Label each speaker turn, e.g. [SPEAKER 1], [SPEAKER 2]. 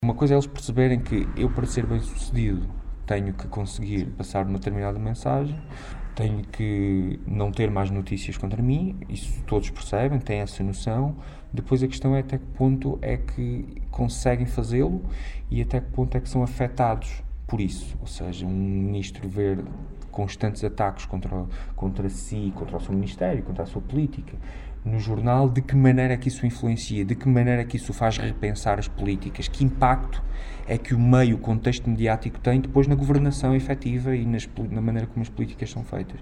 [SPEAKER 1] Uma coisa é eles perceberem que eu, para ser bem-sucedido, tenho que conseguir passar uma determinada mensagem, tenho que não ter mais notícias contra mim, isso todos percebem, têm essa noção. Depois a questão é até que ponto é que conseguem fazê-lo e até que ponto é que são afetados por isso. Ou seja, um ministro ver constantes ataques contra si, contra o seu ministério, contra a sua política, no jornal, de que maneira é que isso influencia, de que maneira é que isso faz repensar as políticas, que impacto é que o contexto mediático tem depois na governação efetiva e na maneira como as políticas são feitas.